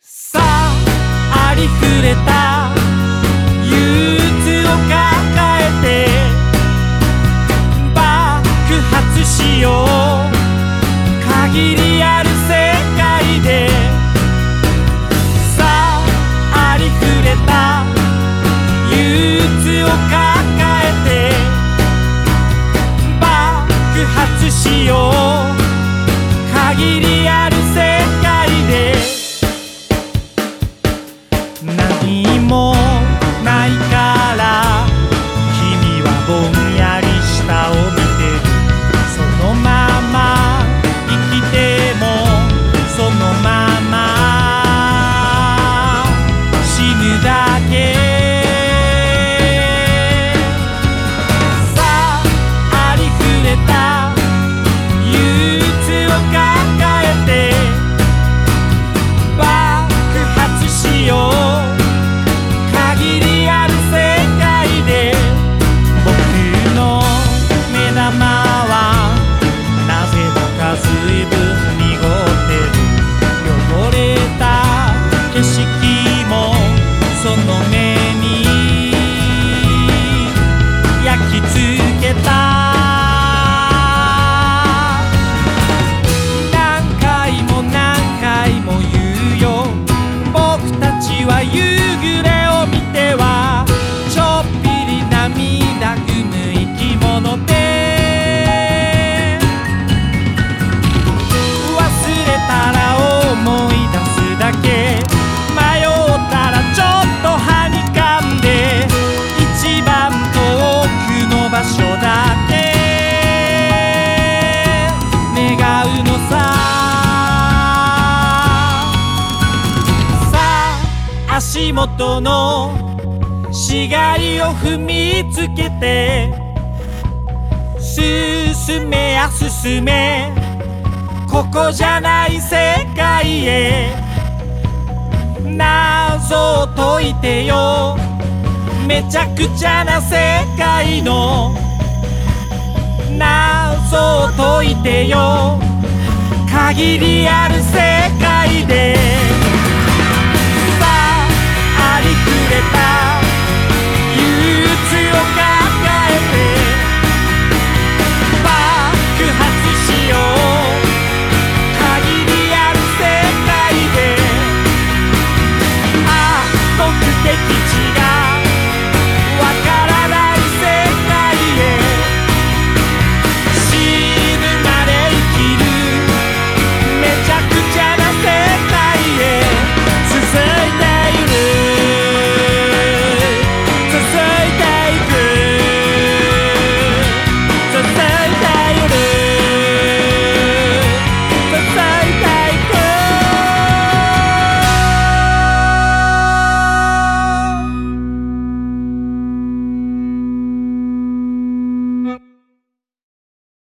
さあ、ありふれた憂鬱を抱えて爆発しよう、限りある世界で。さあ、ありふれた憂鬱を抱えて爆発しよう、限りある世界で。何もないから君はぼんやり下を見てる。そのまま生きてもそのまま死ぬだけ。さあ、ありふれた憂鬱を抱えて爆発しよう、夕暮れを見てはちょっぴり涙ぐむ生き物で、忘れたら思い出すだけ、迷ったらちょっとはにかんで、一番遠くの場所だけ願うのさ。足元のしがりを踏みつけて進めや進め、ここじゃない世界へ。謎を解いてよ、めちゃくちゃな世界の謎を解いてよ、限りある世界で。